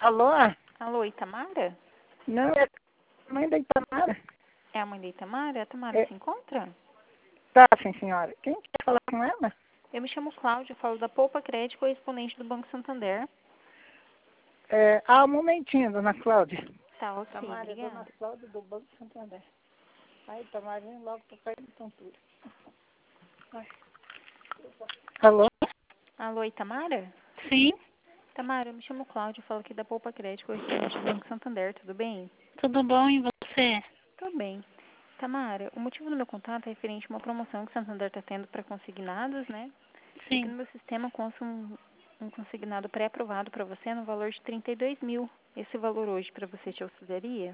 Alô? Alô, Itamara? Não, é a mãe da Itamara. É a mãe da Itamara? A Tamara É, se encontra? tá, sim, senhora. Quem quer falar com ela? Eu me chamo Cláudia, falo da Poupa Crédito, correspondente do Banco Santander. Um momentinho, dona Cláudia. Tá, ok, Tamara, é dona obrigada. Cláudia do Banco Santander. Ai, Tamara, vem logo pra cair no tontura. Ai. Alô? Alô, Itamara? Sim, Tamara, eu me chamo Cláudia, falo aqui da Poupa Crédito, correspondente do Banco Santander, tudo bem? tudo bom e você? Tudo bem. Tamara, o motivo do meu contato é referente a uma promoção que o Santander está tendo para consignados, né? E aqui Sim. no meu sistema consta um consignado pré-aprovado para você no valor de 32 mil. Esse valor hoje para você te auxiliaria?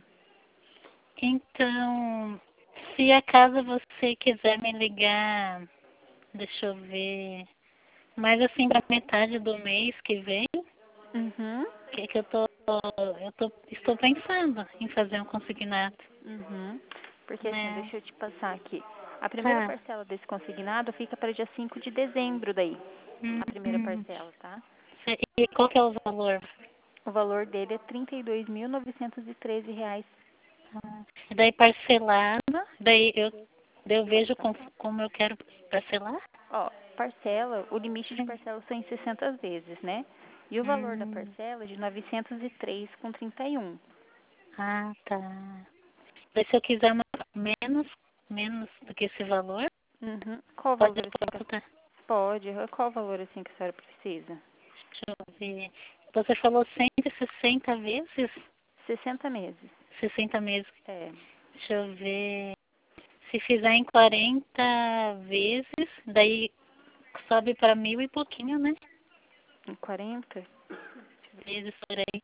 Então, se acaso você quiser me ligar, deixa eu ver, mais assim pra metade do mês que vem, Uhum. que estou pensando em fazer um consignado, Uhum. Porque assim, né? deixa eu te passar aqui. A primeira Tá. parcela desse consignado fica para dia 5 de dezembro daí. A primeira Hum, parcela, tá? e qual que é o valor? O valor dele é R$ 32.913. E daí parcelado, daí eu Pode vejo passar. como eu quero parcelar? Ó, parcela, o limite de Sim. parcela são em 60 vezes, né? E o valor da Hum, parcela é de 903,31. tá. Daí se eu quiser menos do que esse valor, Uhum. Qual o pode valor assim que consultar. pode? Qual o valor assim que a senhora precisa? Deixa eu ver. Você falou 160 vezes? 60 meses. 60 meses. É. Deixa eu ver. Se fizer em 40 vezes, daí sobe para 1.000 e pouquinho, né? Em 40? Vezes por aí.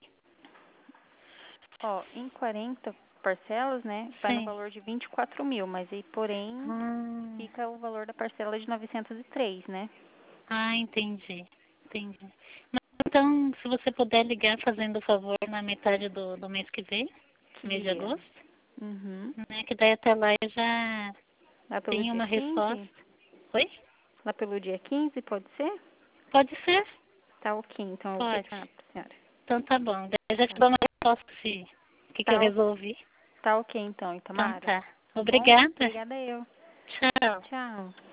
Ó, em 40 parcelas, né, vai no Sim. valor de 24 mil, mas aí, porém, Ah, fica o valor da parcela de 903, né? entendi. Entendi. Mas, então, se você puder ligar fazendo o favor na metade do mês que vem, Que mês de dia? agosto, Uhum. né? Que daí até lá eu já Lá pelo tenho dia uma resposta. 15? Oi? Lá pelo dia 15, pode ser? Pode ser? Tá ok, então eu vou Pode. retornar pra senhora. Então tá bom. Daí eu já te Tá, dou uma resposta se o que eu tá, resolvi. tá ok então, Então Itamara. tá. Tá bom? Obrigada. Obrigada eu. Tchau. Tchau.